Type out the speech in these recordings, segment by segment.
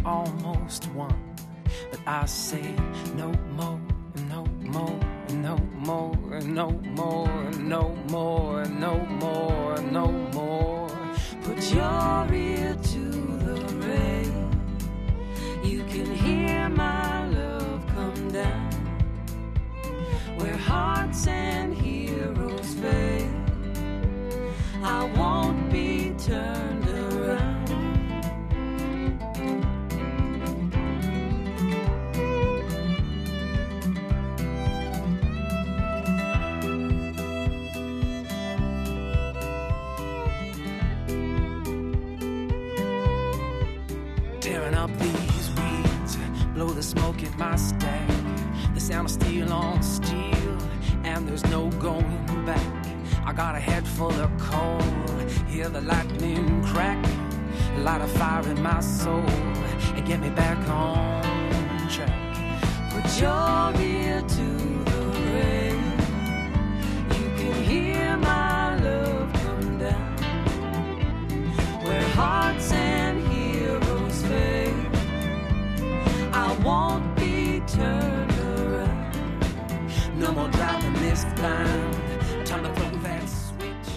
almost won. But I said no more, no more, no more, no more, no more, no more, no more. Put your ear to the rain. You can hear my love come down. Where hearts and heroes fade, I won't be turned around. Tearing up these weeds, blow the smoke at my stack. The sound of steel on steel, and there's no going back. I got a head full of coal, hear the lightning crack, light a fire in my soul, and get me back on track. Put your ear to the rain. You can hear my love come down. Where hearts and heroes fade, I won't be turned around. No more driving this blind. Time to throw that switch.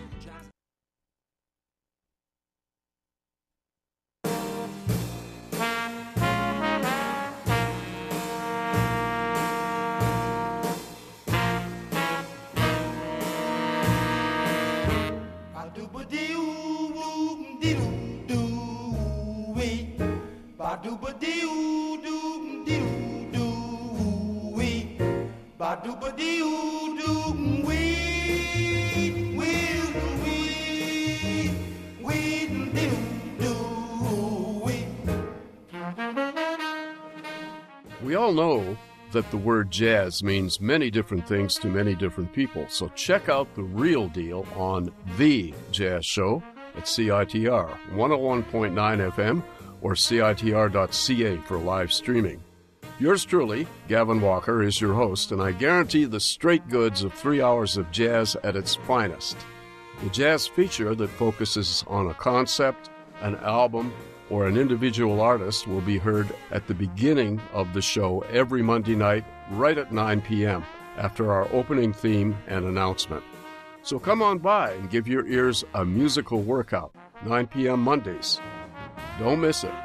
We all know that the word jazz means many different things to many different people, so check out the real deal on The Jazz Show at CITR 101.9 FM or CITR.ca for live streaming. Yours truly, Gavin Walker, is your host, and I guarantee the straight goods of 3 hours of jazz at its finest. The jazz feature that focuses on a concept, an album, or an individual artist will be heard at the beginning of the show every Monday night, right at 9 p.m., after our opening theme and announcement. So come on by and give your ears a musical workout, 9 p.m. Mondays. Don't miss it.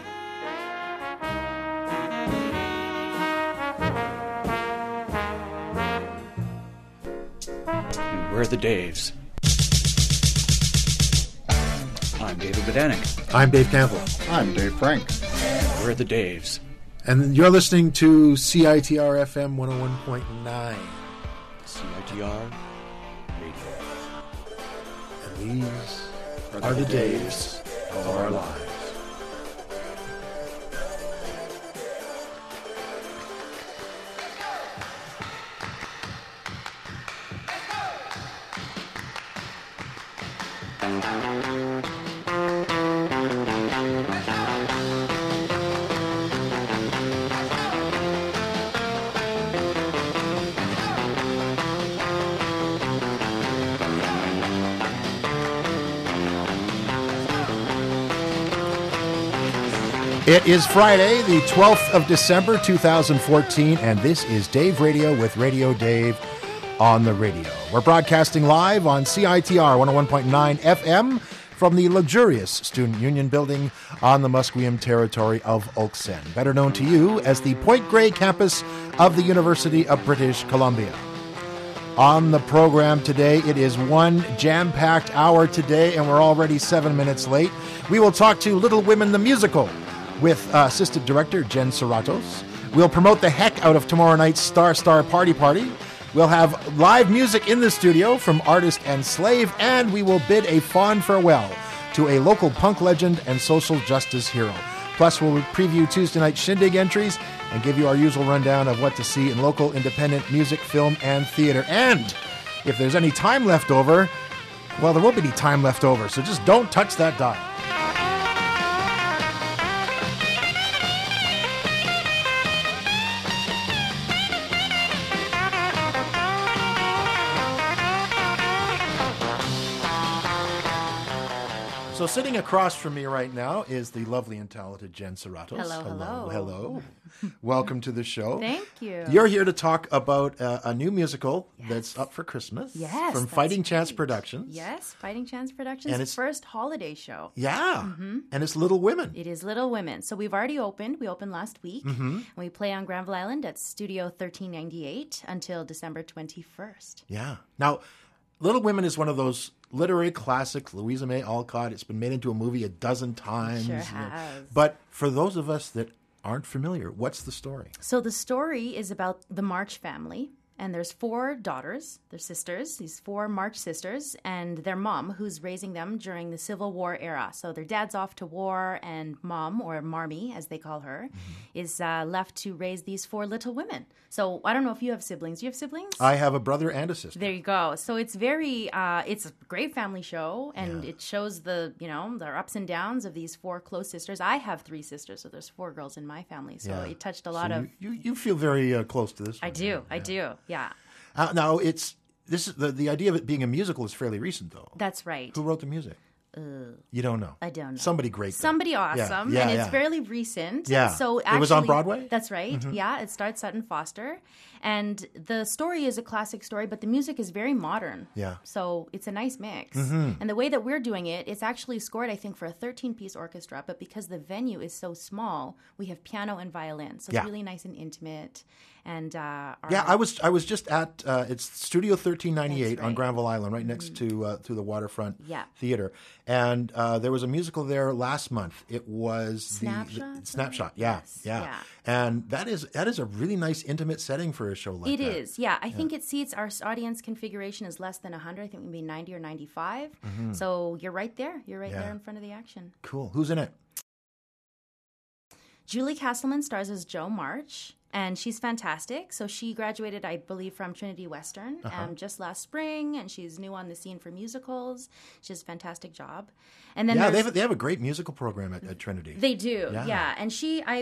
We're the Daves. I'm David Bodanik. I'm Dave Campbell. I'm Dave Frank. We're the Daves. And you're listening to CITR FM 101.9. CITR Radio. And these are the days of our lives. It is Friday, the 12th of December, 2014, and this is Dave Radio with Radio Dave on the radio. We're broadcasting live on CITR 101.9 FM from the luxurious Student Union Building on the Musqueam territory of Oaksend, better known to you as the Point Grey campus of the University of British Columbia. On the program today, it is one jam-packed hour today, and we're already 7 minutes late. We will talk to Little Women the Musical with Assistant Director Jen Serratos. We'll promote the heck out of tomorrow night's Star Party Party. We'll have live music in the studio from Artist and Slave, and we will bid a fond farewell to a local punk legend and social justice hero. Plus, we'll preview Tuesday night Shindig entries and give you our usual rundown of what to see in local independent music, film, and theater. And if there's any time left over, well, there won't be any time left over, so just don't touch that dial. So sitting across from me right now is the lovely and talented Jen Serratos. Hello. Welcome to the show. Thank you. You're here to talk about a new musical that's up for Christmas. Yes, From that's Fighting Chance right. Productions. Yes, Fighting Chance Productions' And it's- first holiday show. Yeah. And it's Little Women. It is Little Women. So we've already opened. We opened last week. And we play on Granville Island at Studio 1398 until December 21st. Yeah. Now, Little Women is one of those literary classics, Louisa May Alcott. It's been made into a movie a dozen times. Sure has. But for those of us that aren't familiar, what's the story? So the story is about the March family. And there's 4 daughters, they're sisters, these 4 March sisters, and their mom, who's raising them during the Civil War era. So their dad's off to war, and mom, or Marmee, as they call her, is left to raise these 4 little women. So I don't know if you have siblings. Do you have siblings? I have a brother and a sister. There you go. So it's very, it's a great family show, and it shows the, their ups and downs of these 4 close sisters. I have 3 sisters, so there's 4 girls in my family. So it touched a lot So of. you feel very close to this one. I do. Yeah. Now, this is the idea of it being a musical is fairly recent, though. That's right. Who wrote the music? You don't know. I don't know. Somebody great. though. Somebody awesome, Yeah, and yeah. it's fairly recent. Yeah. So actually, It was on Broadway? That's right. Yeah, it starred Sutton Foster, and the story is a classic story, but the music is very modern. Yeah. So it's a nice mix. And the way that we're doing it, it's actually scored, I think, for a 13-piece orchestra, but because the venue is so small, we have piano and violin, so Yeah. it's really nice and intimate. And Yeah, I was just at it's Studio 1398 That's on right. Granville Island, right next to the Waterfront Yeah. Theater, and there was a musical there last month. It was Snapshot? Snapshot. Yeah, Yes, yeah, yeah. and that is a really nice intimate setting for a show like It that. is, yeah. I think it seats, our audience configuration is less than 100. I think maybe 90 or 95. So you're right there. You're right Yeah. there in front of the action. Cool. Who's in it? Julie Castleman stars as Jo March, and she's fantastic. So she graduated, I believe, from Trinity Western just last spring, and she's new on the scene for musicals. She does a fantastic job. And then Yeah, there's- they have a great musical program at Trinity. They do, Yeah. yeah. And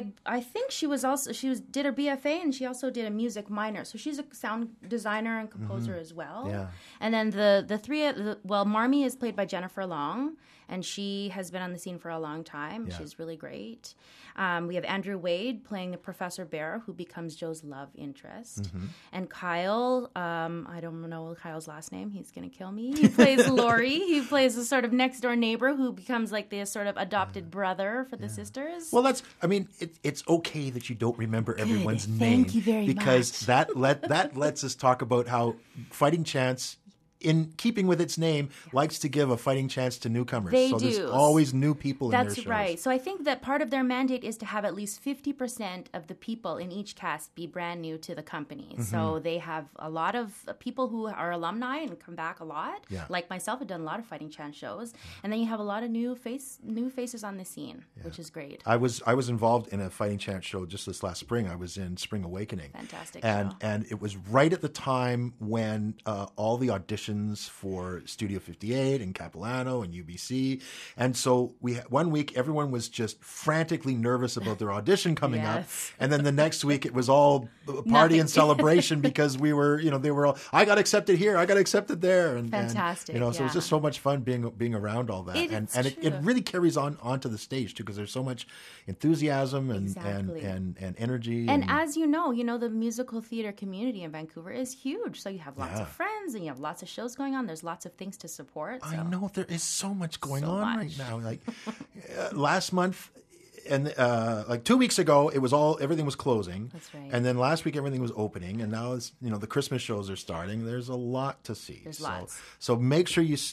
I think she did her BFA, and she also did a music minor. So she's a sound designer and composer as well. Yeah. And then the 3, Marmee is played by Jennifer Long, and she has been on the scene for a long time. Yeah. She's really great. We have Andrew Wade playing the Professor Bear, who becomes Joe's love interest. And Kyle, I don't know Kyle's last name. He's going to kill me. He plays Laurie. He plays a sort of next door neighbor who becomes like the sort of adopted brother for the sisters. Well, it's okay that you don't remember everyone's name. Thank you very because much. that lets us talk about how Fighting Chance, in keeping with its name, likes to give a fighting chance to newcomers. They so do. there's always new people in their That's shows. right. So I think that part of their mandate is to have at least 50% of the people in each cast be brand new to the company. So they have a lot of people who are alumni and come back a lot. Yeah. Like myself, I've done a lot of Fighting Chance shows. And then you have a lot of new faces on the scene, which is great. I was involved in a Fighting Chance show just this last spring. I was in Spring Awakening. Fantastic and show. and it was right at the time when all the auditions for Studio 58 and Capilano and UBC, and so one week everyone was just frantically nervous about their audition coming up, Yes. and then the next week it was all party Nothing. and celebration because we were, they were all, I got accepted here, I got accepted there, and Fantastic, so it was yeah. just so much fun being around all that, It and is it true. really carries onto the stage too, because there's so much enthusiasm and Exactly. and energy. And as you know, the musical theater community in Vancouver is huge. So you have lots Yeah. of friends and you have lots of shows going on. There's lots of things to support. I so- know there is so much going So on much. right now. Like last month and like 2 weeks ago, everything was closing. That's right. And then last week everything was opening, and now it's the Christmas shows are starting. There's a lot to see. There's lots. So make sure you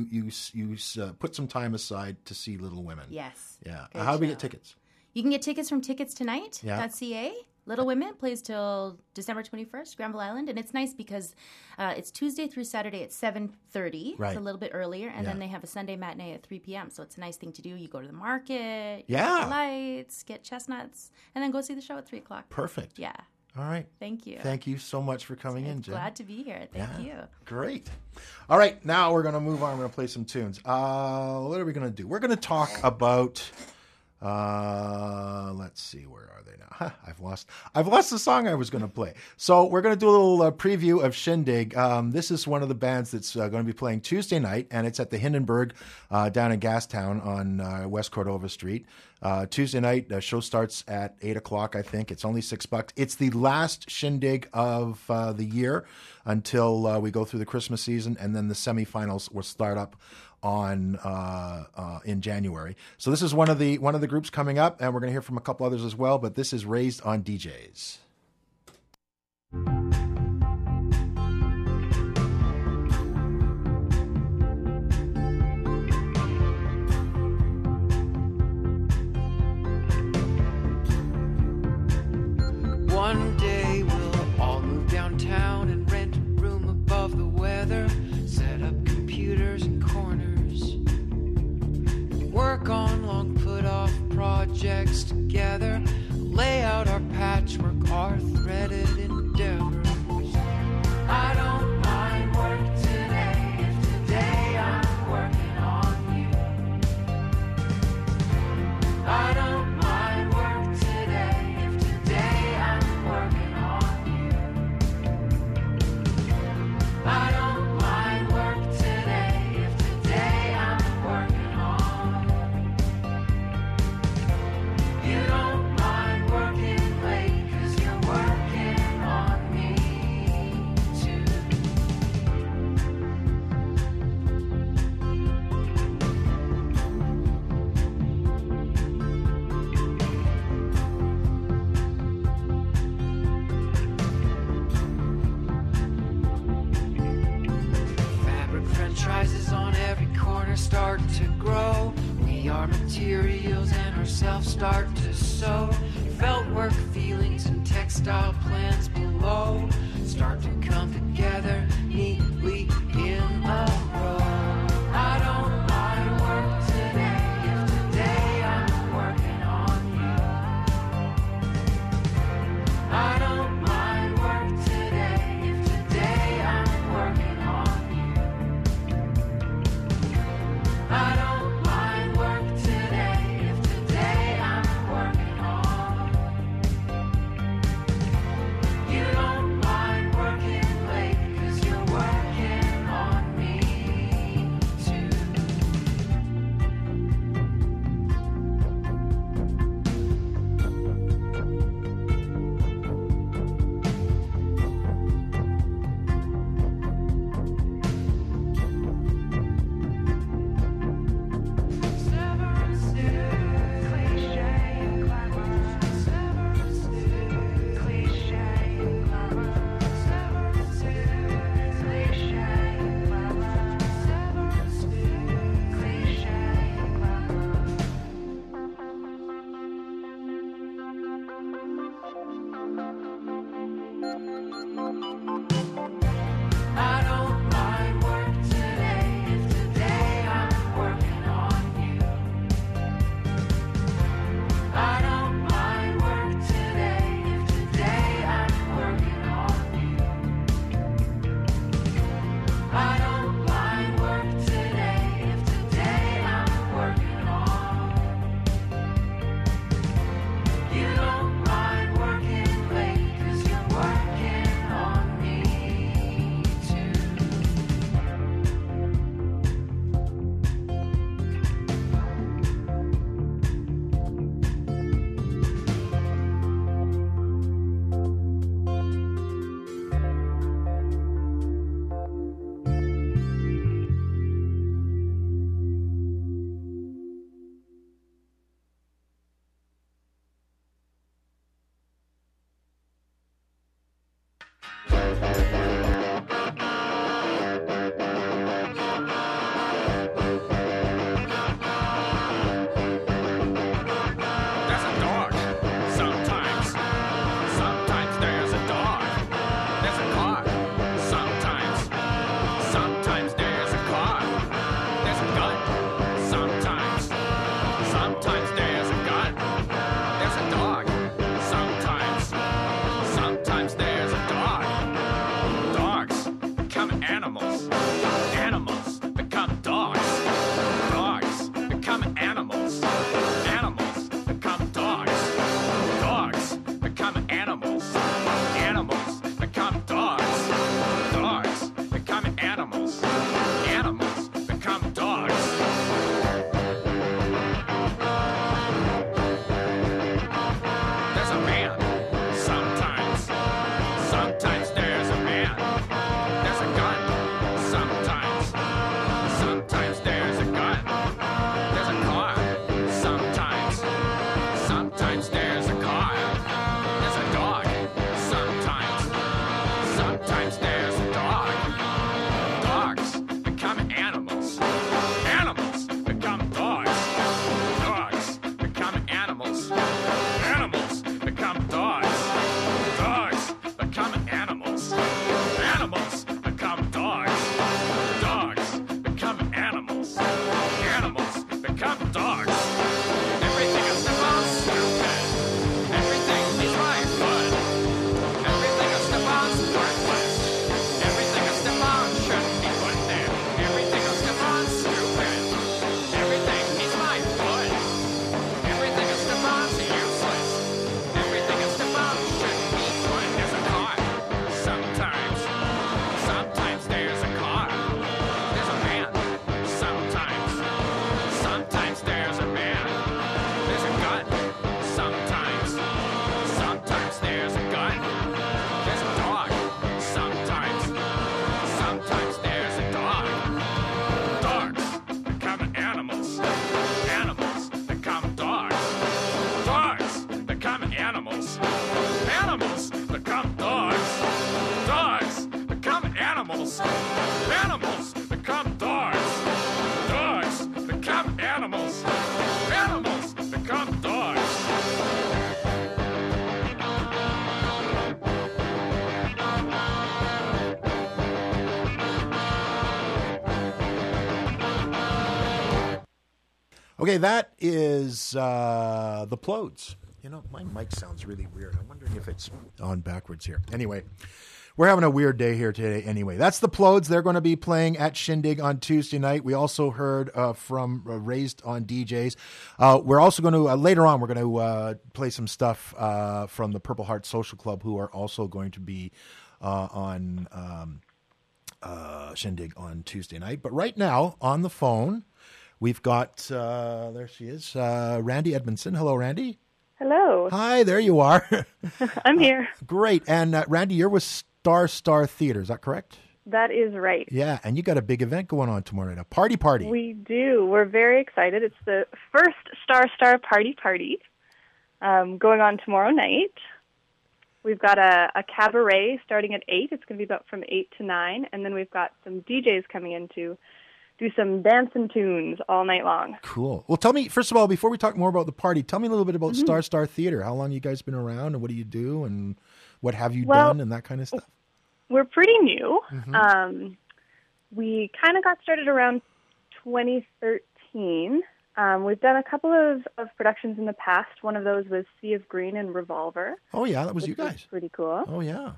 put some time aside to see Little Women. Yes. Yeah. Good How do we show. get tickets? You can get tickets from Tickets Yeah. Tonight.ca. Little Women plays till December 21st, Granville Island. And it's nice because it's Tuesday through Saturday at 7:30. Right. It's a little bit earlier. And Yeah. then they have a Sunday matinee at 3 p.m. So it's a nice thing to do. You go to the market, you Yeah. get the lights, get chestnuts, and then go see the show at 3 o'clock. Perfect. Yeah. All right. Thank you. Thank you so much for coming in, Jen. Glad to be here. Thank you. Great. All right, now we're going to move on. We're going to play some tunes. What are we going to do? We're going to talk about, let's see, where are they now? I've lost the song I was going to play. So we're going to do a little preview of Shindig. This is one of the bands that's going to be playing Tuesday night, and it's at the Hindenburg down in Gastown on West Cordova Street. Tuesday night, the show starts at 8 o'clock, I think. It's only $6. It's the last Shindig of the year until we go through the Christmas season, and then the semifinals will start up on in January. So this is one of the groups coming up, and we're going to hear from a couple others as well, but this is Raised on DJs. One day we'll all move downtown and rent a room above the weather, set up computers and corners, work on long put-off projects together, lay out our patchwork, our threaded endeavors. I don't mind work today if today I'm working on you. I don't mind work today if today I'm working on you. I don't mind work today if today I'm working on you. You don't mind working late 'cause you're working on me too. Fabric franchises on every corner start to grow. We are materials and ourselves start to sow. Felt work feelings and textile plans below start to come together neatly in a row. I don't mind work today if today I'm working on you. I don't mind work today if today I'm working on you. I don't mind work today if today I'm working on. You don't mind working late 'cause you're working on me too. Severance is cliche and glamour. Severance is cliche and glamour. Severance is cliche and glamour. Severance is cliche and glamour. I don't mind work today if today I'm working on you. I don't mind work today if today I'm working on you. I don't mind work today if today I'm working on. You don't mind working late 'cause you're working on me too. There's a dog. Sometimes. Sometimes there's a dog. There's a car. Sometimes. Sometimes there's a car. There's a gun. Sometimes. Sometimes there's a gun. There's a dog. Sometimes. Sometimes there's a dog. Sometimes there's a car. There's a dog. Sometimes there's a dog. Dogs become animals. Animals become dogs. Dogs become animals. Animals become dogs. Dogs become animals. Animals become dogs. Dogs become animals. Animals become dogs. Everything is about stupid. Everything is right foot. Everything is about worthless. Everything is about shouldn't be put there. Everything is about stupid. Everything is right foot. Everything is about useless. Everything is about shouldn't be put. There's a car. Sometimes there's a car. There's a man. Sometimes there's a man. There's a gun. Sometimes there's a gun. There's a dog. Sometimes there's a dog. Dogs become animals. Animals become dogs. Dogs become animals. Animals become dogs. Dogs become animals. Animals become dogs. Dogs become animals. Animals become dogs. Okay, that is the Plodes. You know, my mic sounds really weird. I'm wondering if it's on backwards here. Anyway, we're having a weird day here today. Anyway, that's the Plodes. They're going to be playing at Shindig on Tuesday night. We also heard from Raised on DJs. We're also going to, later on, we're going to play some stuff from the Purple Heart Social Club, who are also going to be on Shindig on Tuesday night. But right now, on the phone, we've got, there she is, Randy Edmondson. Hello, Randy. Hello. Hi, there you are. I'm here. Great. And Randy, you're with Star Theater. Is that correct? That is right. Yeah, and you got a big event going on tomorrow night, a party. We do. We're very excited. It's the first Star party going on tomorrow night. We've got a cabaret starting at 8. It's going to be about from 8 to 9. And then we've got some DJs coming in to do some dancing tunes all night long. Cool. Well, tell me, first of all, before we talk more about the party, tell me a little bit about Star Theater. How long you guys been around, and what do you do, and what have you done, and that kind of stuff? We're pretty new. We kind of got started around 2013. We've done a couple of productions in the past. One of those was Sea of Green and Revolver. Oh, yeah, that was you guys. Pretty cool. Oh, yeah.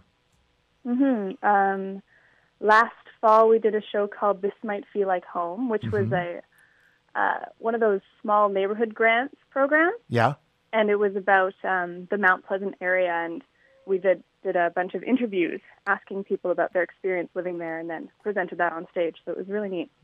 Last fall, we did a show called This Might Feel Like Home, which was one of those small neighborhood grants programs. Yeah. And it was about the Mount Pleasant area, and we did a bunch of interviews asking people about their experience living there, and then presented that on stage. So it was really neat.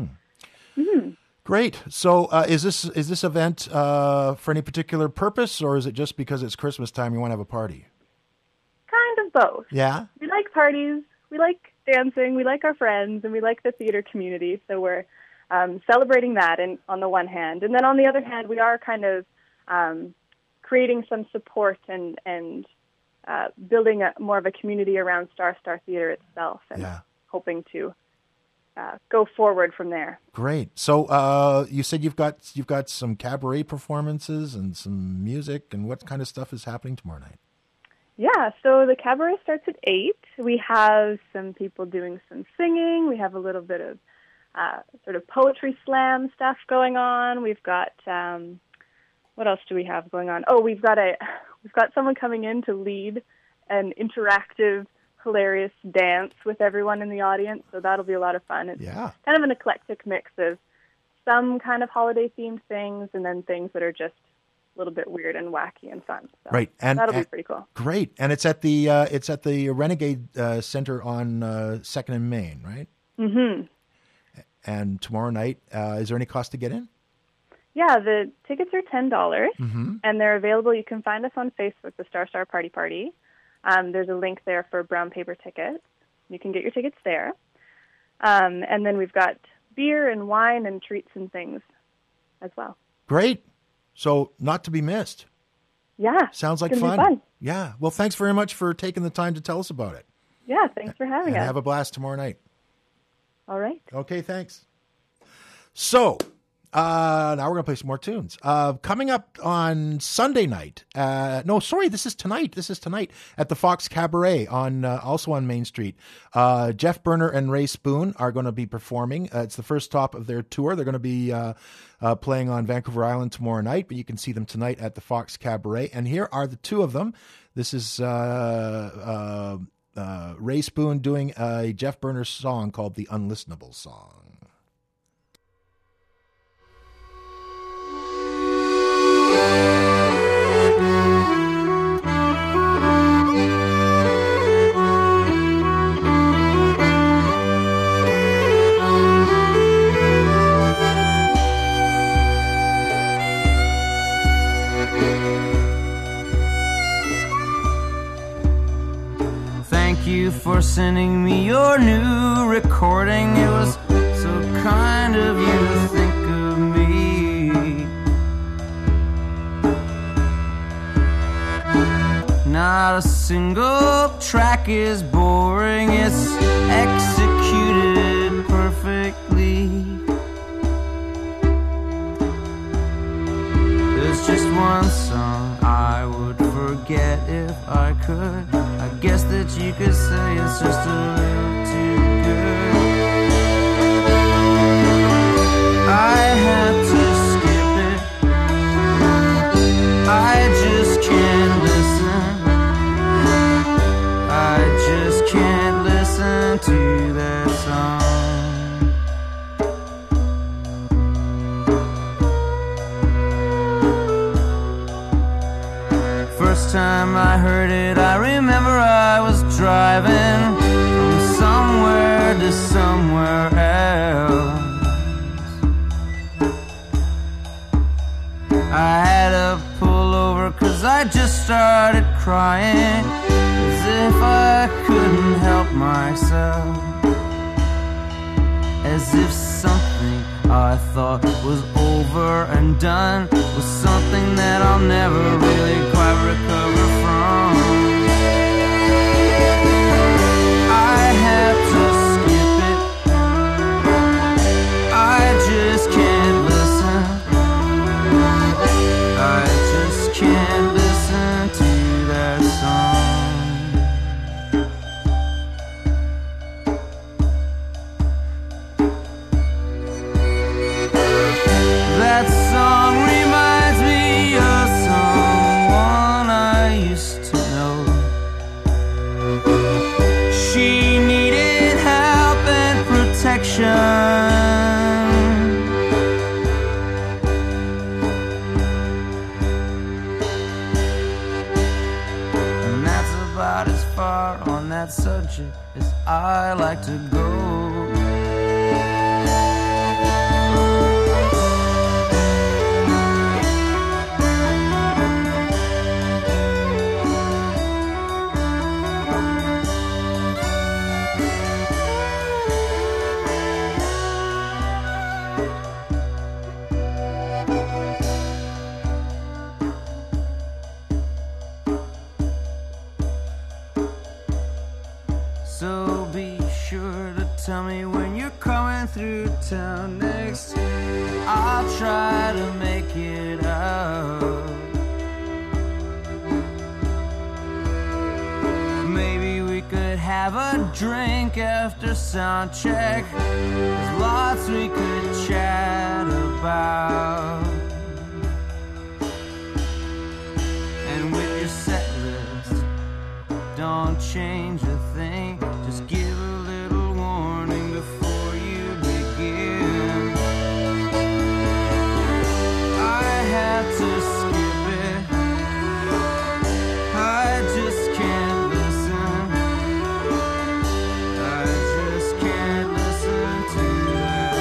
Great. So is this event for any particular purpose, or is it just because it's Christmas time you want to have a party? Kind of both. Yeah? We like parties. We like dancing, we like our friends, and we like the theater community, so we're celebrating that on the one hand. And then on the other hand, we are kind of creating some support and building more of a community around Star Theater itself, and hoping to go forward from there. Great. So you said you've got some cabaret performances and some music, and what kind of stuff is happening tomorrow night? Yeah, so the cabaret starts at 8. We have some people doing some singing. We have a little bit of sort of poetry slam stuff going on. We've got what else do we have going on? Oh, we've got someone coming in to lead an interactive, hilarious dance with everyone in the audience. So that'll be a lot of fun. It's kind of an eclectic mix of some kind of holiday themed things and then things that are just a little bit weird and wacky and fun. So right, and that'll be pretty cool. Great, and it's at the Renegade Center on 2nd and Main, right? Mm-hmm. And tomorrow night, is there any cost to get in? Yeah, the tickets are $10, and they're available. You can find us on Facebook, the Star Party. There's a link there for brown paper tickets. You can get your tickets there. And then we've got beer and wine and treats and things as well. Great. So not to be missed. Yeah. Sounds like it's gonna fun. be fun. Yeah. Well, thanks very much for taking the time to tell us about it. Yeah, thanks for having And us. have a blast tomorrow night. All right. Okay, thanks. So, now we're going to play some more tunes. Coming up on Sunday night. This is tonight. This is tonight at the Fox Cabaret on also on Main Street. Jeff Berner and Ray Spoon are going to be performing. It's the first stop of their tour. They're going to be playing on Vancouver Island tomorrow night, but you can see them tonight at the Fox Cabaret. And here are the two of them. This is Ray Spoon doing a Jeff Berner song called The Unlistenable Song. Thank you for sending me your new recording. It was so kind of you to think of me. Not a single track is boring. It's executed perfectly. There's just one song I would forget if I could. I guess that you could say it's just a little too good. I had to skip it. I just can't listen. I just can't listen to that song. First time I heard it, I remember I was driving from somewhere to somewhere else. I had to pull over 'cause I just started crying, as if I couldn't help myself, as if something I thought was over and done was something that I'll never really quite recover from. I had to skip it. I just can't listen. I just can't listen to that song. That song reminds me of someone I used to know. She needed help and protection. And that's about as far on that subject as I like to go. So be sure to tell me when you're coming through town next. I'll try to make it up. Maybe we could have a drink after sound check. There's lots we could chat about. And with your set list, don't change a thing. Just give a little warning before you begin. I had to skip it. I just can't listen. I just can't listen to that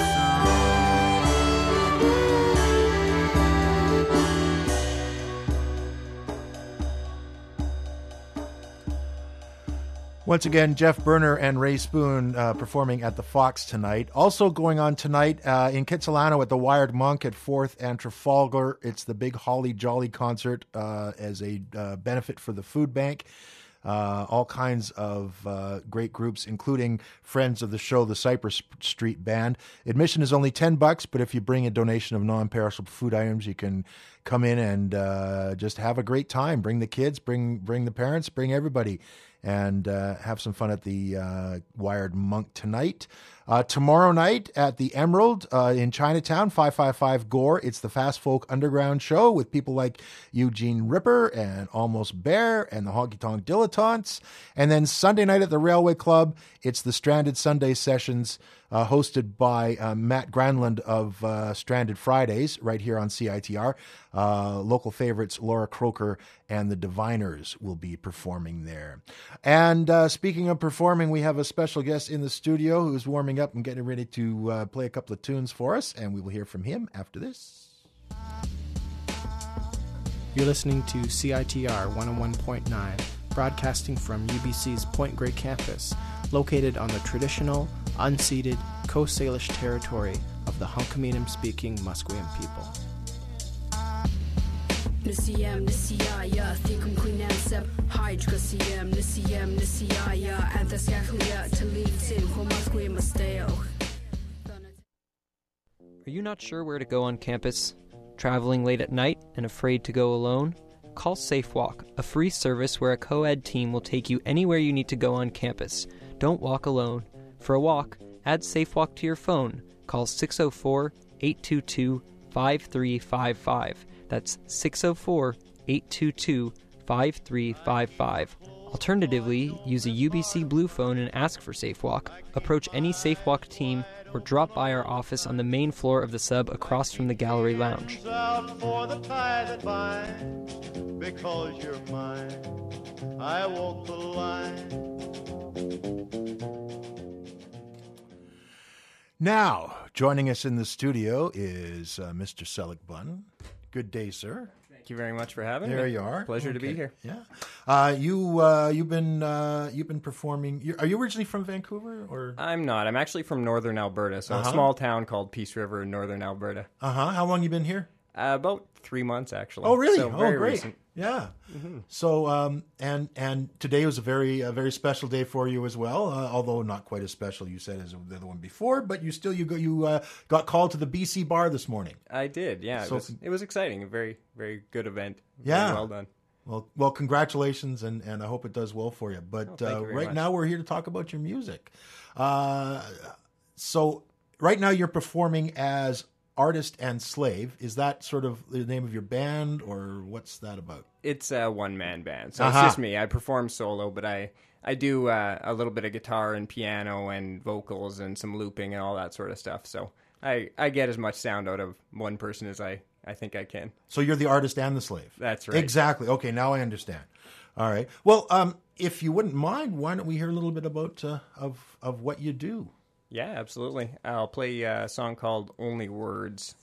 song. Once again, Jeff Berner and Ray Spoon performing at the Fox tonight. Also going on tonight in Kitsilano at the Wired Monk at 4th and Trafalgar. It's the big Holly Jolly concert as a benefit for the food bank. All kinds of great groups, including friends of the show, the Cypress Street Band. Admission is only $10, but if you bring a donation of non-perishable food items, you can come in and just have a great time. Bring the kids, bring the parents, bring everybody, and have some fun at the Wired Monk tonight. Tomorrow night at the Emerald in Chinatown, 555 Gore. It's the Fast Folk Underground show with people like Eugene Ripper and Almost Bear and the Honky Tonk Dilettantes. And then Sunday night at the Railway Club, it's the Stranded Sunday Sessions hosted by Matt Granlund of Stranded Fridays right here on CITR. Local favorites Laura Croker and the Diviners will be performing there. And speaking of performing, we have a special guest in the studio who's warming up and getting ready to play a couple of tunes for us, and we will hear from him after this. You're listening to CITR 101.9, broadcasting from UBC's Point Grey campus, located on the traditional, unceded Coast Salish territory of the Hunkaminam-speaking Musqueam people. Nisiyam Nisiyaya Thikum Quinansep Hydra CM Nisiyam Nisiyaya Anthascaclia Talitin Homasque Masteo. Are you not sure where to go on campus? Traveling late at night and afraid to go alone? Call SafeWalk, a free service where a co-ed team will take you anywhere you need to go on campus. Don't walk alone. For a walk, add SafeWalk to your phone. Call 604-822-5355. That's 604-822-5355. Alternatively, use a UBC Blue phone and ask for SafeWalk. Approach any SafeWalk team or drop by our office on the main floor of the sub across from the gallery lounge. Out for the tie that binds, because you're mine, I walk the line. Now, joining us in the studio is Mr. Selig Bunn. Good day, sir. Thank you very much for having me. There you are. Pleasure to be here. Yeah. You've been performing. Are you originally from Vancouver, or? I'm not. I'm actually from northern Alberta, so a small town called Peace River in northern Alberta. How long you been here? About 3 months, actually. Oh, really? So very great. Recent. Yeah. Mm-hmm. So, and today was a very special day for you as well. Although not quite as special, you said, as the other one before. But you got called to the BC Bar this morning. I did. Yeah. So, it was exciting. A very good event. Yeah. Very well done. Well, congratulations, and I hope it does well for you. But right now we're here to talk about your music. So right now you're performing as Artist and Slave. Is that sort of the name of your band, or what's that about? It's a one-man band, so it's just me. I perform solo, but I do a little bit of guitar and piano and vocals and some looping and all that sort of stuff. So I get as much sound out of one person as I think I can. So you're the artist and the slave. That's right. Exactly. Okay, now I understand. All right. Well, if you wouldn't mind, why don't we hear a little bit about of what you do? Yeah, absolutely. I'll play a song called Only Words.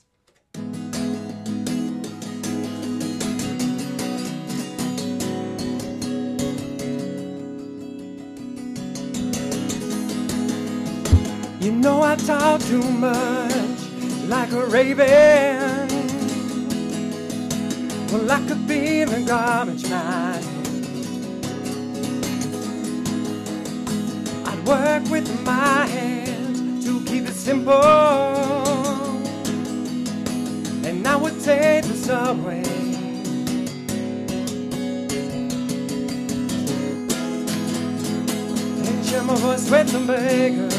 You know I talk too much, like a raven. Well, I could be the garbage man. I'd work with my hands to keep it simple, and I would take the subway. And share my voice with some beggars.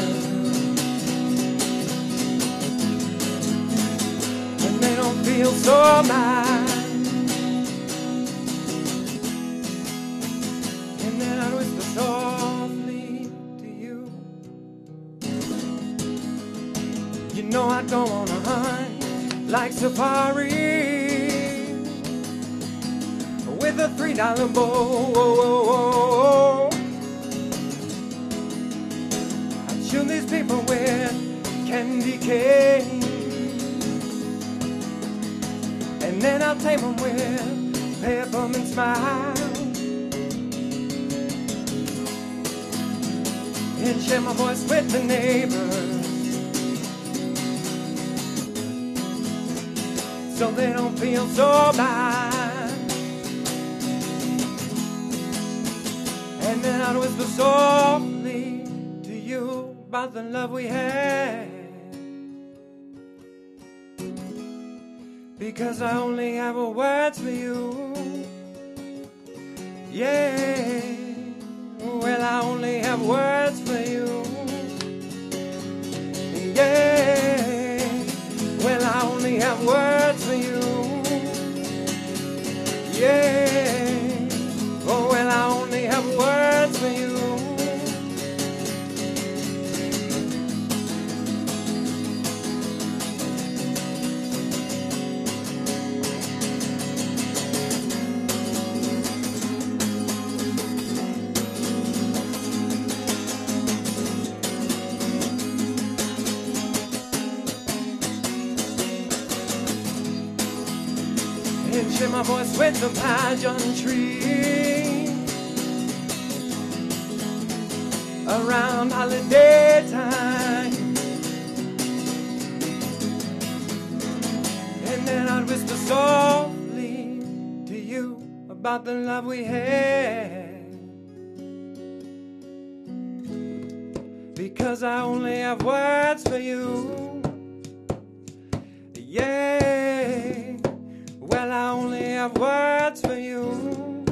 They don't feel so mad, and then I whisper softly to you. You know I don't wanna hunt like safari with a $3 bow. I shoot these people with candy cane, and then I'll tame them with peppermint smiles. and share my voice with the neighbors, so they don't feel so bad. And then I'd whisper softly to you about the love we had, because I only have words for you. Yeah, well, I only have words for you. Yeah, well, I only have words for you. Yeah, oh, well, I only have words for you. And share my voice with the pageantry around holiday time. And then I'd whisper softly to you about the love we had, because I only have words for you. Yeah, well, I only have words for you.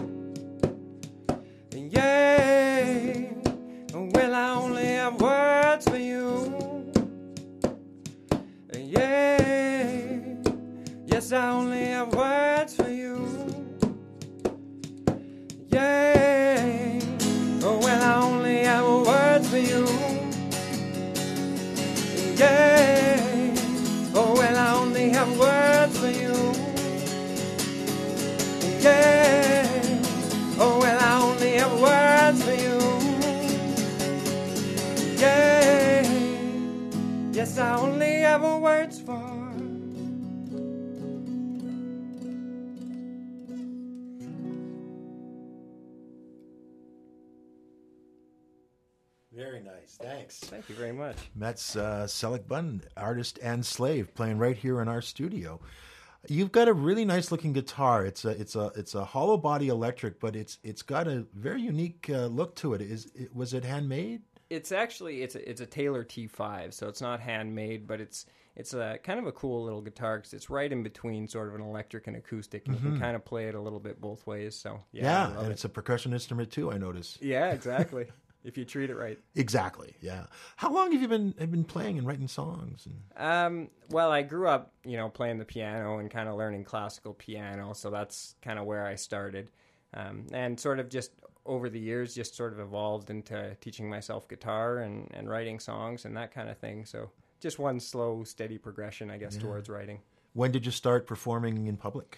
Yeah, well, I only have words for you. Yeah, yes, I only have words for you. Yeah, well, I only have words for you. Yeah, oh, well, I only have words for you. Yeah, oh, well, I only have words for you. Yeah, yes, I only have words for. Very nice. Thanks. Thank you very much. That's Selig Bunn, artist and slave, playing right here in our studio. You've got a really nice looking guitar. It's a hollow body electric, but it's got a very unique look to it. Was it handmade? It's actually it's a Taylor T5, so it's not handmade, but it's a kind of a cool little guitar because it's right in between sort of an electric and acoustic, and you can kind of play it a little bit both ways. So yeah, and it's a percussion instrument too, I notice. Yeah, exactly. If you treat it right. Exactly. Yeah. How long have you been playing and writing songs? Well, I grew up, playing the piano and kind of learning classical piano, so that's kind of where I started, and sort of just over the years, just sort of evolved into teaching myself guitar and writing songs and that kind of thing. So just one slow, steady progression, I guess, towards writing. When did you start performing in public?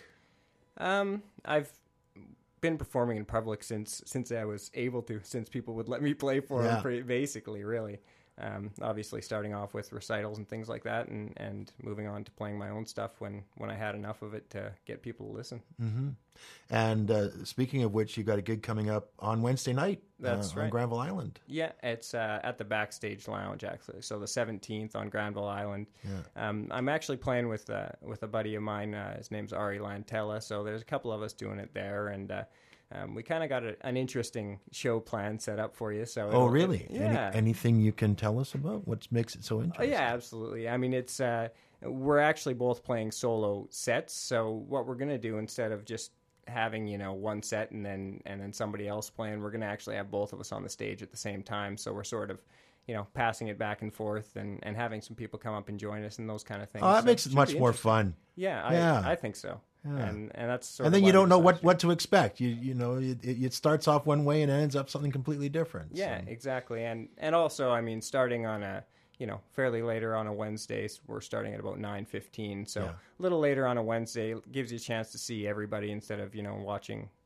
I've been performing in public since I was able to, since people would let me play for them, basically, really. Obviously starting off with recitals and things like that, and moving on to playing my own stuff when I had enough of it to get people to listen. Mm-hmm. And speaking of which, you got a gig coming up on Wednesday night. That's right. On Granville Island. Yeah, it's at the Backstage Lounge, actually. So the 17th on Granville Island. Yeah. I'm actually playing with a buddy of mine. His name's Ari Lantella. So there's a couple of us doing it there, and we kind of got an interesting show plan set up for you. So oh, really? Yeah. Anything you can tell us about what makes it so interesting? Oh, yeah, absolutely. I mean, it's we're actually both playing solo sets. So what we're going to do, instead of just having one set and then somebody else playing, we're going to actually have both of us on the stage at the same time. So we're sort of passing it back and forth and having some people come up and join us and those kind of things. Oh, that makes it much more fun. Yeah, I think so. Yeah. And that's sort and of then you don't know what to expect. It starts off one way and it ends up something completely different. Yeah, exactly. And also, I mean, starting on a fairly later on a Wednesday, we're starting at about 9:15. So a little later on a Wednesday gives you a chance to see everybody instead of watching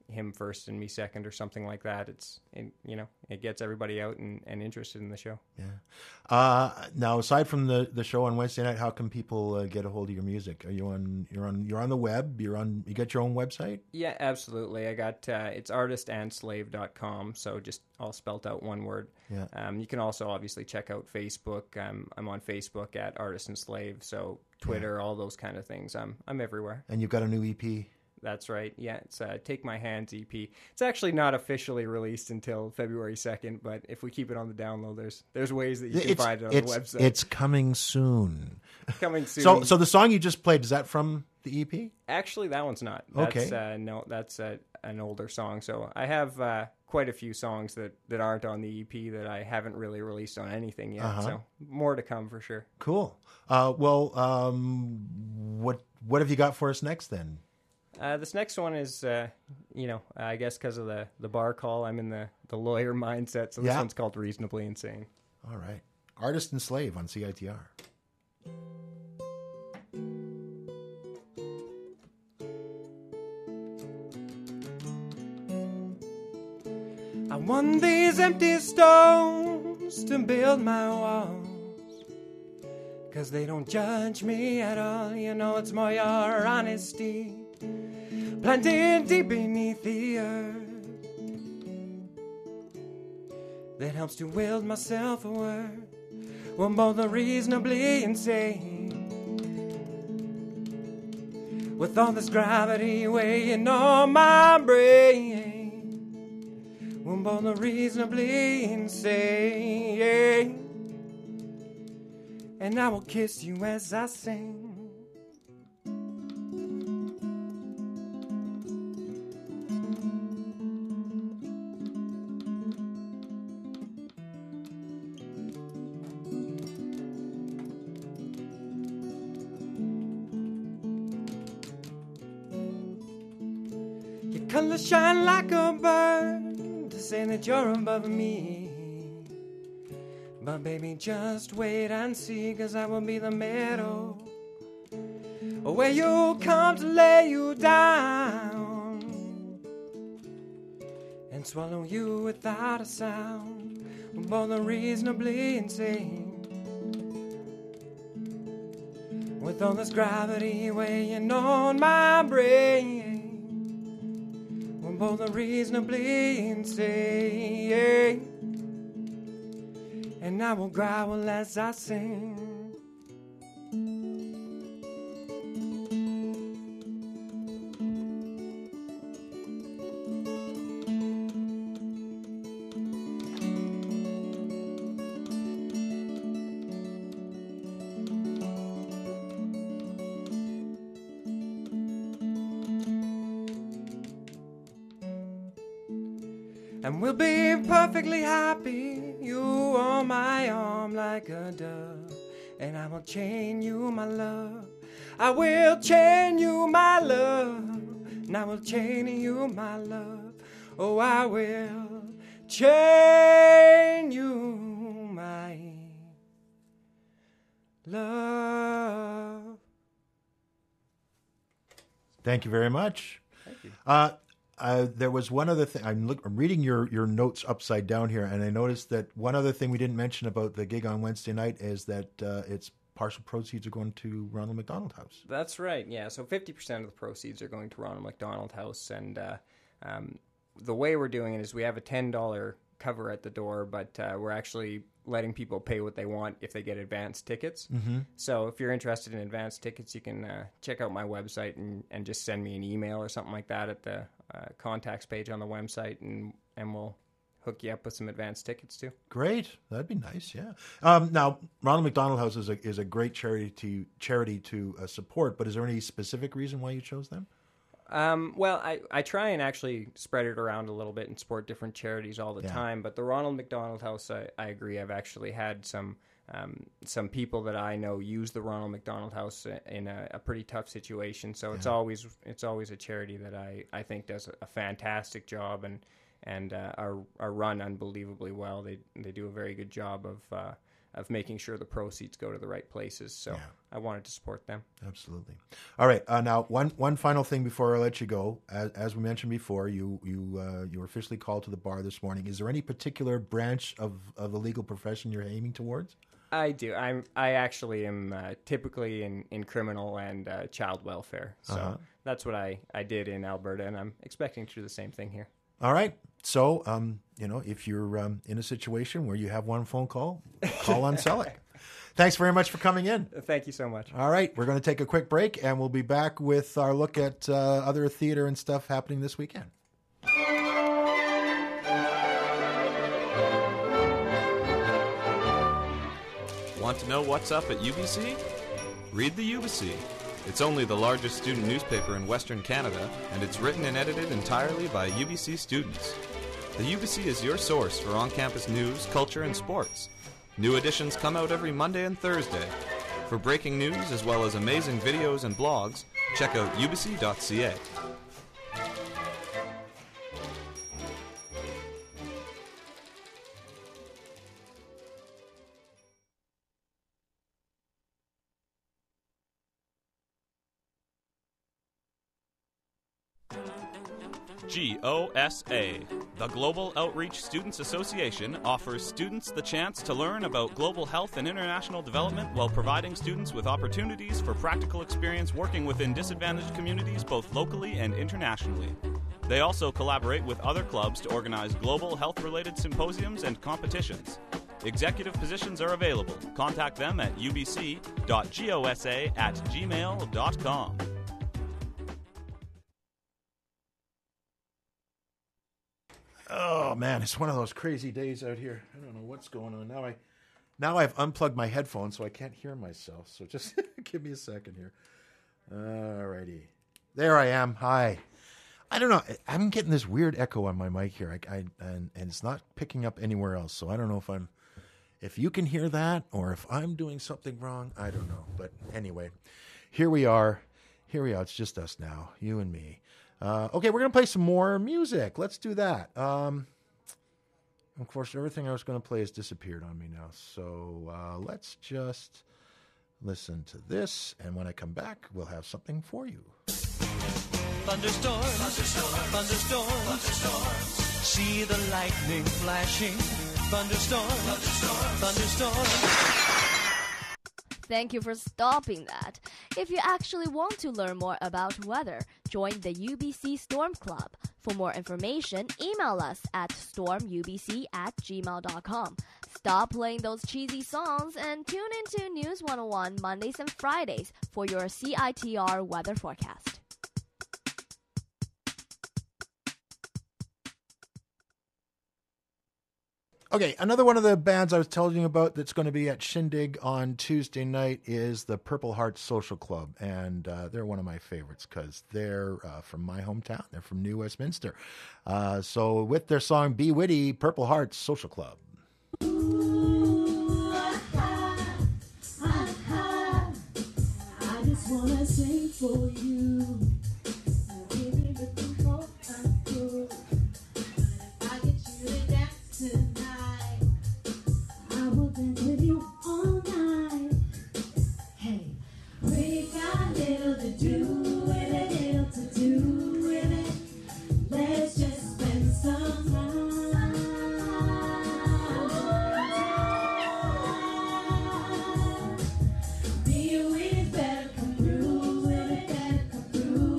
him first and me second or something like that. It gets everybody out and interested in the show. Yeah. Now, aside from the show on Wednesday night, how can people get a hold of your music? Are you're on the web? You got your own website? Yeah, absolutely. I got it's artistandslave.com, so just all spelt out one word. Yeah. You can also obviously check out Facebook. I'm on Facebook at Artist and Slave, so Twitter, all those kind of things. I'm everywhere. And you've got a new EP. That's right. Yeah, it's Take My Hands EP. It's actually not officially released until February 2nd, but if we keep it on the download, there's ways that you can find it on the website. It's coming soon. Coming soon. So the song you just played, is that from the EP? Actually, that one's not. Okay. That's an older song. So I have quite a few songs that aren't on the EP that I haven't really released on anything yet. So more to come for sure. Cool. What have you got for us next then? This next one is, I guess because of the bar call, I'm in the lawyer mindset. So this one's called Reasonably Insane. All right. Artist and Slave on CITR. I want these empty stones to build my walls, 'cause they don't judge me at all. You know it's more your honesty planted deep beneath the earth that helps to wield my self-worth. We're both reasonably insane, with all this gravity weighing on my brain. We're both reasonably insane, and I will kiss you as I sing. Your colors shine like a bird to say that you're above me. But baby, just wait and see, 'cause I will be the meadow where you come to lay you down and swallow you without a sound. We're both reasonably insane, with all this gravity weighing on my brain. We're both reasonably insane, and I will growl as I sing. And we'll be perfectly happy, you on my arm like a dove. And I will chain you, my love. I will chain you, my love. And I will chain you, my love. Oh, I will chain you, my love. Thank you very much. Thank you. There was one other thing. I'm reading your notes upside down here, and I noticed that one other thing we didn't mention about the gig on Wednesday night is that its partial proceeds are going to Ronald McDonald House. That's right, yeah. So 50% of the proceeds are going to Ronald McDonald House, and the way we're doing it is we have a $10 cover at the door, but we're actually letting people pay what they want if they get advance tickets. Mm-hmm. So if you're interested in advance tickets, you can check out my website and just send me an email or something like that at the contacts page on the website, and we'll hook you up with some advance tickets too. Great, that'd be nice. Yeah. Now, Ronald McDonald House is a great charity to support, but is there any specific reason why you chose them? Well, I try and actually spread it around a little bit and support different charities all the time. But the Ronald McDonald House, I agree. I've actually had some people that I know use the Ronald McDonald House in a pretty tough situation. So it's always a charity that I think does a fantastic job and are run unbelievably well. They do a very good job making sure the proceeds go to the right places. So I wanted to support them. Absolutely. All right. Now, one final thing before I let you go. As we mentioned before, you were officially called to the bar this morning. Is there any particular branch of the legal profession you're aiming towards? I do. I actually am typically in criminal and child welfare. So that's what I did in Alberta, and I'm expecting to do the same thing here. All right. So, if you're in a situation where you have one phone call on Selleck. Thanks very much for coming in. Thank you so much. All right. We're going to take a quick break, and we'll be back with our look at other theater and stuff happening this weekend. Want to know what's up at UBC? Read the UBC. It's only the largest student newspaper in Western Canada, and it's written and edited entirely by UBC students. The UBC is your source for on-campus news, culture, and sports. New editions come out every Monday and Thursday. For breaking news as well as amazing videos and blogs, check out ubc.ca. GOSA, the Global Outreach Students Association, offers students the chance to learn about global health and international development while providing students with opportunities for practical experience working within disadvantaged communities both locally and internationally. They also collaborate with other clubs to organize global health-related symposiums and competitions. Executive positions are available. Contact them at ubc.gosa@gmail.com. Oh man, it's one of those crazy days out here. I don't know what's going on now. I've unplugged my headphones, so I can't hear myself. So just give me a second here. Alrighty, there I am. Hi. I don't know. I'm getting this weird echo on my mic here. And it's not picking up anywhere else. So I don't know if you can hear that or if I'm doing something wrong. I don't know. But anyway, here we are. It's just us now, you and me. Okay, we're going to play some more music. Let's do that. Of course, everything I was going to play has disappeared on me now. So let's just listen to this. And when I come back, we'll have something for you. Thunderstorm, thunderstorm, thunderstorm. See the lightning flashing. Thunderstorm, thunderstorm. Thank you for stopping that. If you actually want to learn more about weather, join the UBC Storm Club. For more information, email us at stormubc@gmail.com. Stop playing those cheesy songs and tune into News 101 Mondays and Fridays for your CITR weather forecast. Okay, another one of the bands I was telling you about that's going to be at Shindig on Tuesday night is the Purple Heart Social Club, and they're one of my favorites because they're from my hometown. They're from New Westminster. So with their song Be Witty, Purple Heart Social Club. I just want to sing for you. I get you to dance tonight. I will dance with you all night. Hey, we got a little to do with it, little to do with it. Let's just spend some time. Be with it, better come through with it, better come through.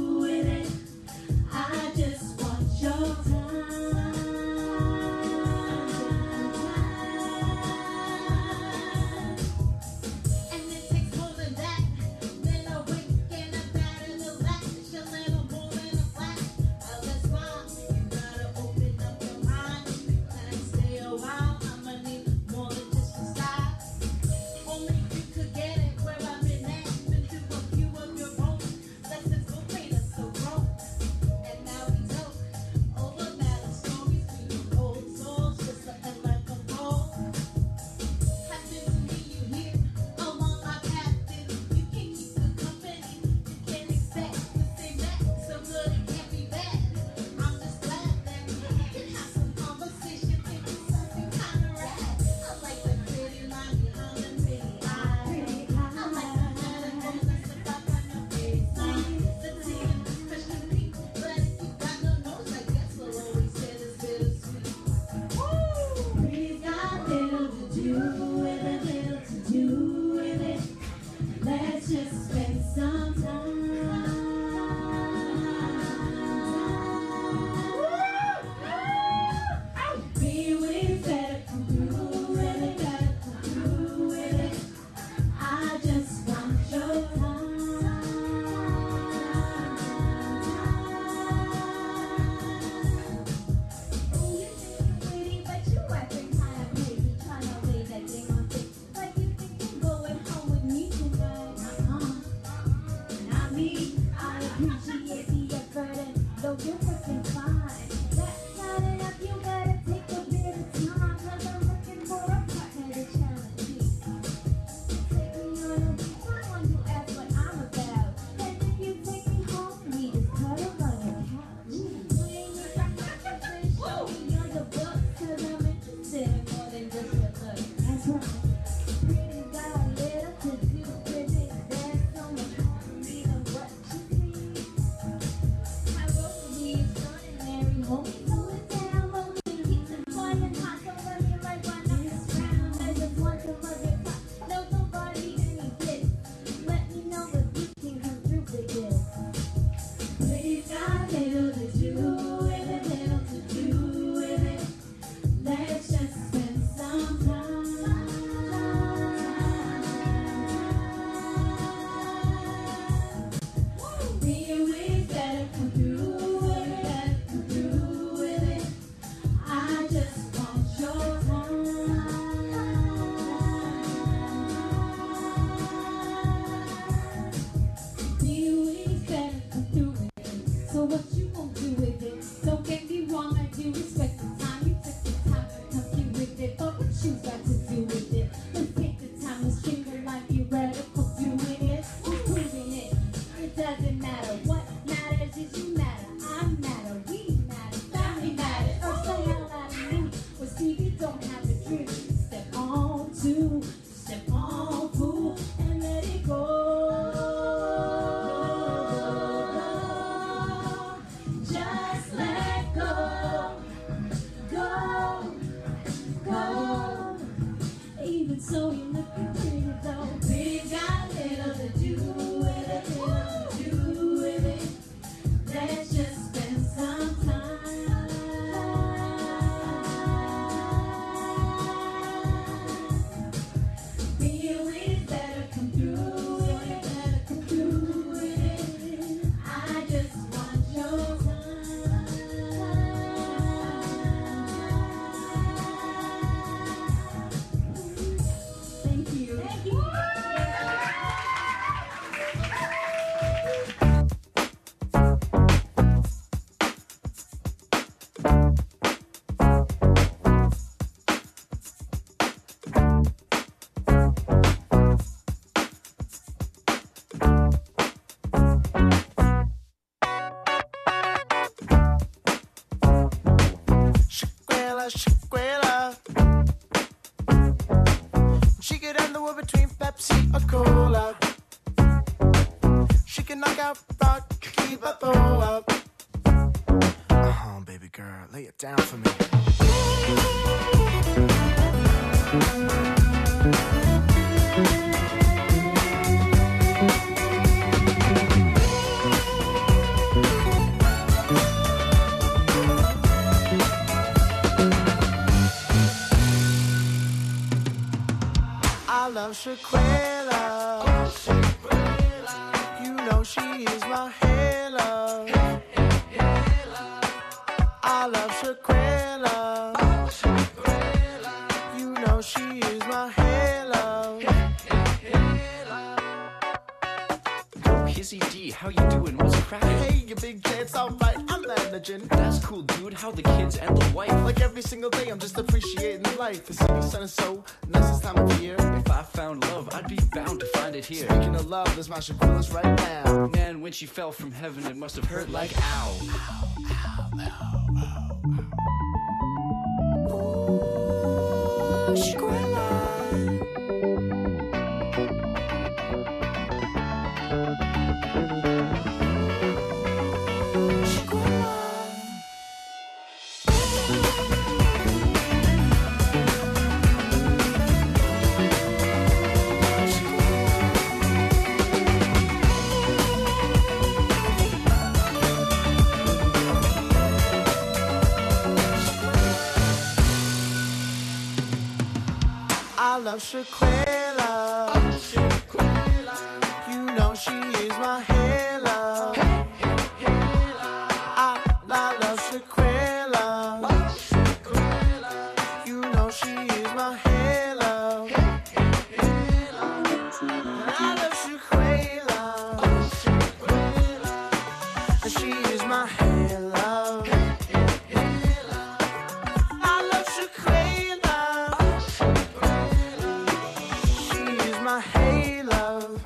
Chiquela. She could end the war between Pepsi or Cola. She can knock out Rocky Balboa. Baby girl, lay it down for me. I love Shaquella. You know she is my halo. I love Shaquella. You know she is my halo. Hizzy D, how you doing? What's cracking? Hey, you big J, it's alright, I'm managing. That's cool, dude. How the kids and the wife? Like every single day, I'm just appreciating life. The city sun is so nice this time of year. If I found love, I'd be bound to find it here. Speaking of love, there's my Shaquilla's right now. Man, when she fell from heaven, it must have hurt like ow. I love Shaquella. You know she is my halo. I love Shaquella. You know she is my halo. I love Shaquella. And she is my halo. I love Shaquella. My halo.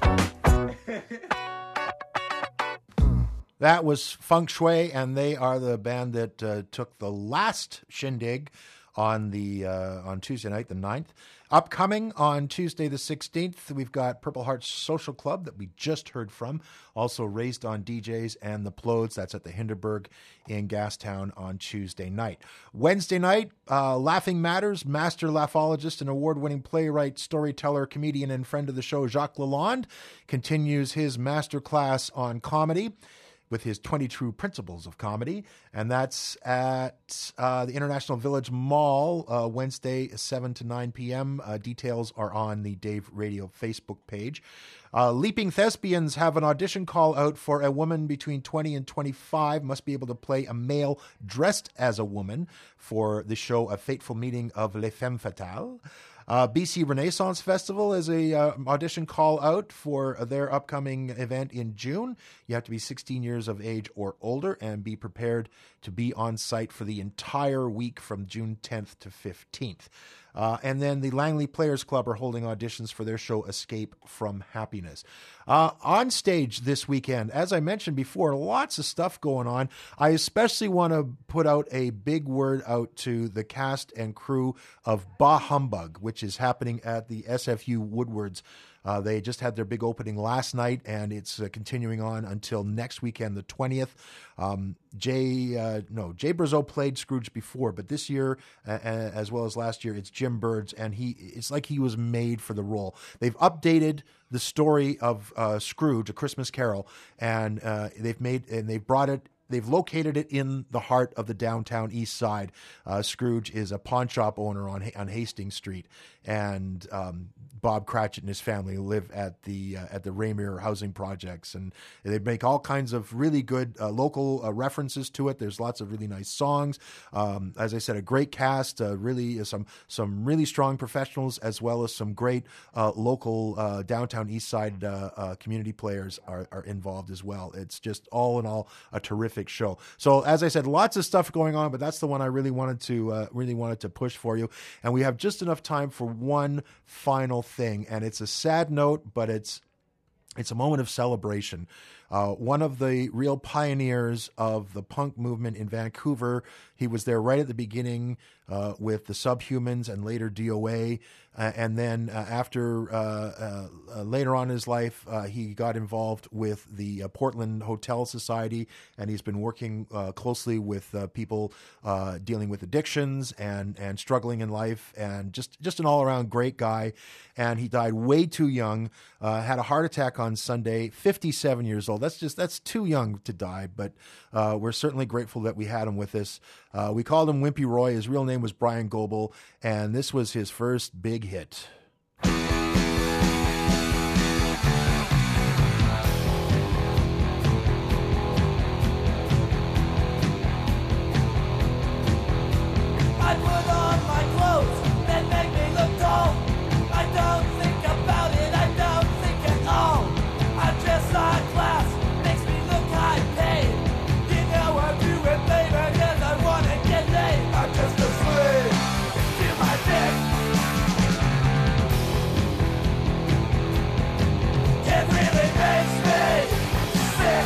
That was Feng Shui, and they are the band that took the last shindig on Tuesday night, the 9th. Upcoming on Tuesday the 16th, we've got Purple Heart Social Club that we just heard from. Also Raised on DJs and the Plodes. That's at the Hinderberg in Gastown on Tuesday night. Wednesday night, Laughing Matters, master laughologist and award-winning playwright, storyteller, comedian, and friend of the show, Jacques Lalonde, continues his masterclass on comedy with his 20 True Principles of Comedy, and that's at the International Village Mall, Wednesday, 7 to 9 p.m. Details are on the Dave Radio Facebook page. Leaping Thespians have an audition call out for a woman between 20 and 25, must be able to play a male dressed as a woman for the show A Fateful Meeting of Les Femmes Fatales. BC Renaissance Festival is a audition call out for their upcoming event in June. You have to be 16 years of age or older and be prepared to be on site for the entire week from June 10th to 15th. And then the Langley Players Club are holding auditions for their show Escape from Happiness. On stage this weekend, as I mentioned before, lots of stuff going on. I especially want to put out a big word out to the cast and crew of Bah Humbug, which is happening at the SFU Woodwards. They just had their big opening last night, and it's continuing on until next weekend, the 20th. Jay Brazeau played Scrooge before, but this year, as well as last year, it's Jim Birds, and it's like he was made for the role. They've updated the story of Scrooge, A Christmas Carol, and they've located it in the heart of the downtown east side. Scrooge is a pawn shop owner on Hastings Street, and Bob Cratchit and his family live at the Raymere housing projects, and they make all kinds of really good local references to it. There's lots of really nice songs. As I said, a great cast, really some really strong professionals, as well as some great local downtown east side community players are involved as well. It's just all in all a terrific show. So as I said, lots of stuff going on, but that's the one I really wanted to push for you. And we have just enough time for one final thing, and it's a sad note, but it's a moment of celebration. one of the real pioneers of the punk movement in Vancouver. He was there right at the beginning with the Subhumans and later DOA. And then later on in his life, he got involved with the Portland Hotel Society, and he's been working closely with people dealing with addictions and struggling in life, and just an all-around great guy. And he died way too young, had a heart attack on Sunday, 57 years old. That's too young to die, but we're certainly grateful that we had him with us. We called him Wimpy Roy. His real name was Brian Goebel, and this was his first big hit. I put on my clothes that make me look tall. I don't think about it, I don't think at all. I dress like class, makes me look high paid. You know I do it, baby, cause I wanna get laid. I'm just a slave to my dick. It really makes me sick.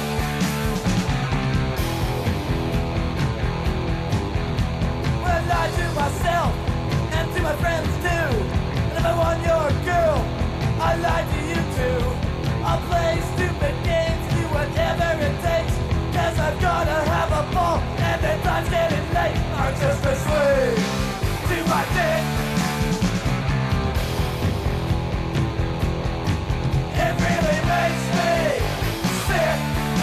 Well, I lie to myself and to my friends too. And if I want your girl, I lie to you too. I'll play stupid games, do whatever it takes, cause I've gotta have a ball and the time's getting late. I'm just a slave to my dick. It really makes me sick.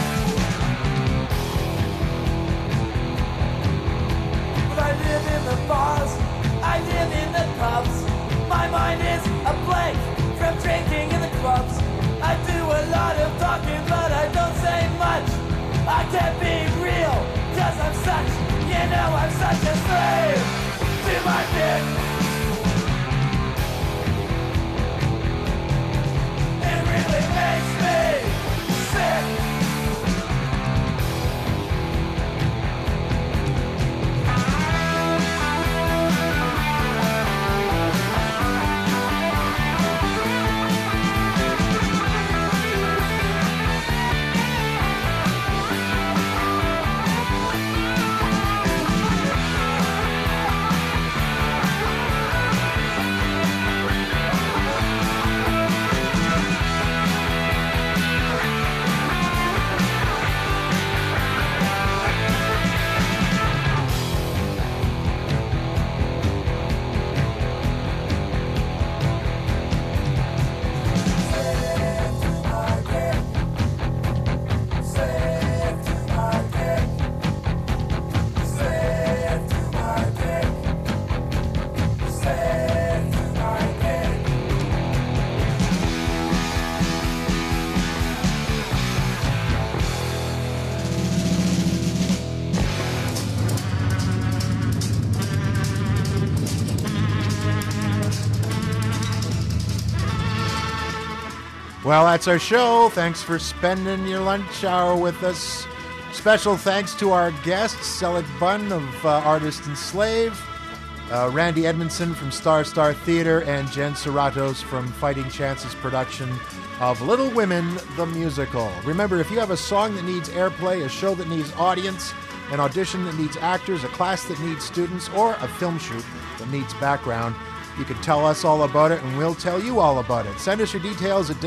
But I live in the bars, I live in the pubs. My mind is a blank from drinking in the clubs. I do a lot of talking, but I don't say much. I can't be real, cause I'm such, I'm such a slave to my dick. It really makes me sick. Well, that's our show. Thanks for spending your lunch hour with us. Special thanks to our guests, Selig Bunn of Artist and Slave, Randy Edmondson from Star Theater, and Jen Serratos from Fighting Chances production of Little Women, the musical. Remember, if you have a song that needs airplay, a show that needs audience, an audition that needs actors, a class that needs students, or a film shoot that needs background, you can tell us all about it, and we'll tell you all about it. Send us your details at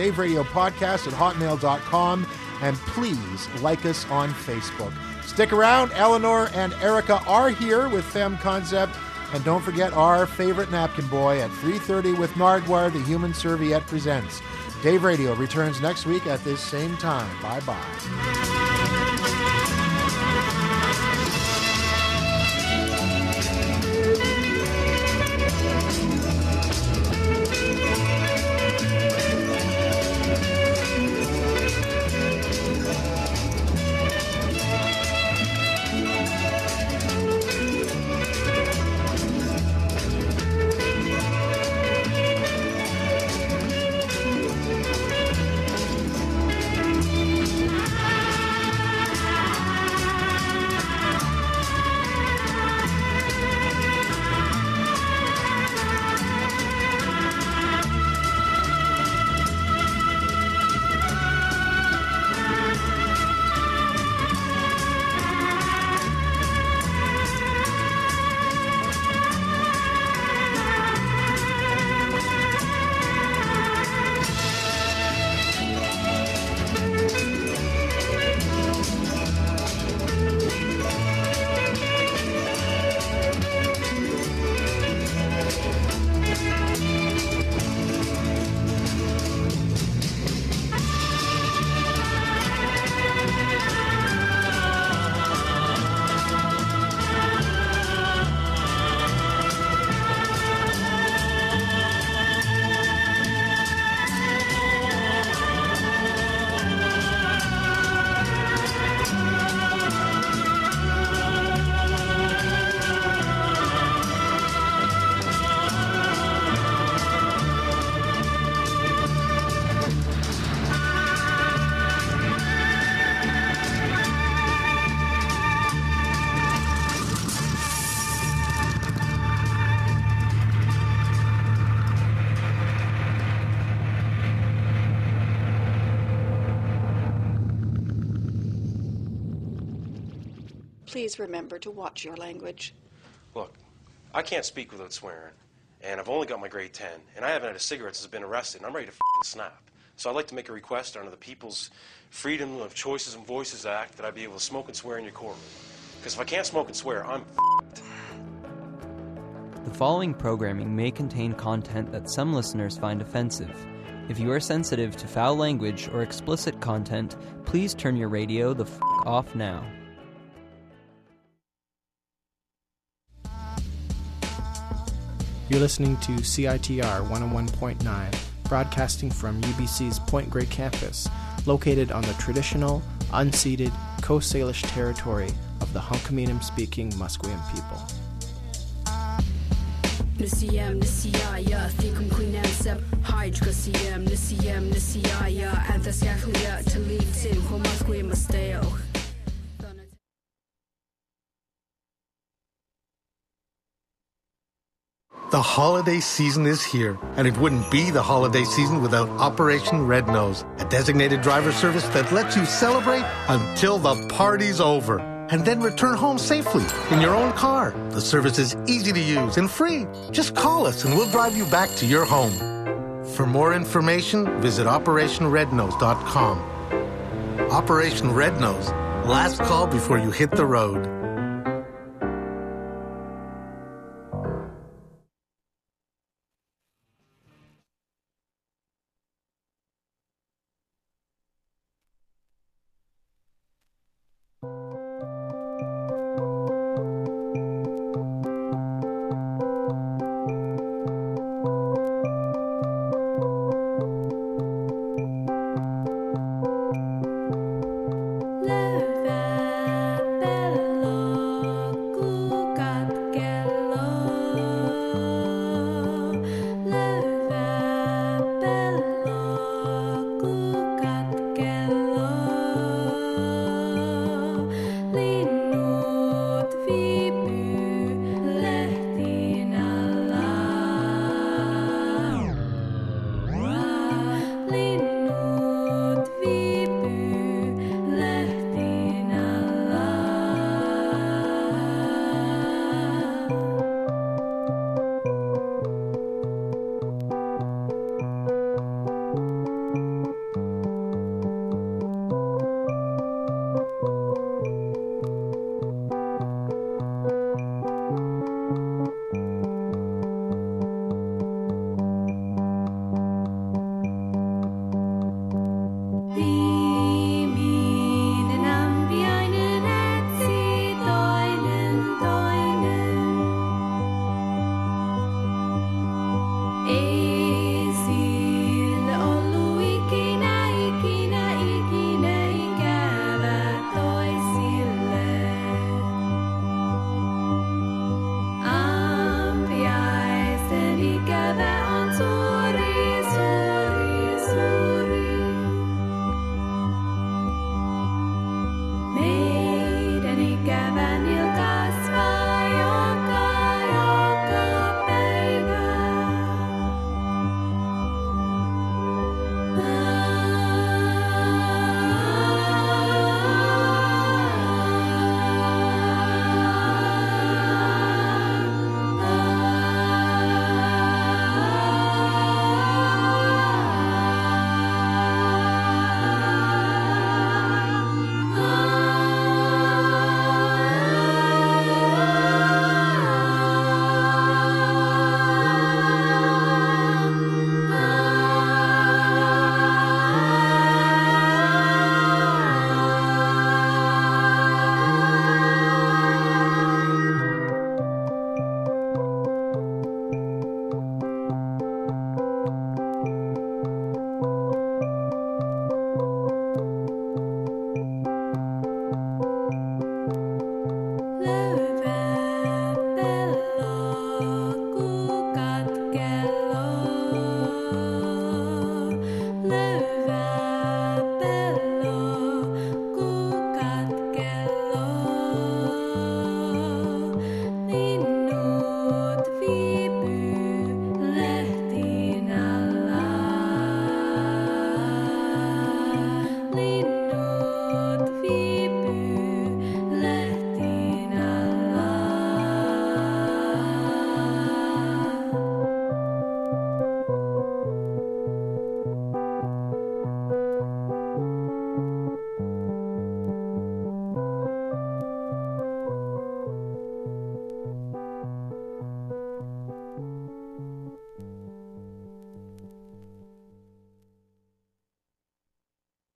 daveradiopodcast@hotmail.com, and please like us on Facebook. Stick around. Eleanor and Erica are here with Femme Concept, and don't forget our favorite napkin boy at 3:30 with Nardwar, the Human Serviette presents. Dave Radio returns next week at this same time. Bye-bye. please remember to watch your language. Look, I can't speak without swearing, and I've only got my grade 10, and I haven't had a cigarette since I've been arrested, and I'm ready to snap. So I'd like to make a request under the People's Freedom of Choices and Voices Act that I be able to smoke and swear in your courtroom. Because if I can't smoke and swear, I'm The following programming may contain content that some listeners find offensive. If you are sensitive to foul language or explicit content, please turn your radio the off now. You're listening to CITR 101.9, broadcasting from UBC's Point Grey campus, located on the traditional, unceded Coast Salish territory of the Hunkaminam-speaking Musqueam people. Nisiyam nisiyaya thikum kuinansep hydra siyam nisiyaya anthasyakhlia talitin homasque masteo. The holiday season is here, and it wouldn't be the holiday season without Operation Red Nose, a designated driver service that lets you celebrate until the party's over, and then return home safely in your own car. The service is easy to use and free. Just call us and we'll drive you back to your home. For more information, visit OperationRedNose.com. Operation Red Nose. Last call before you hit the road.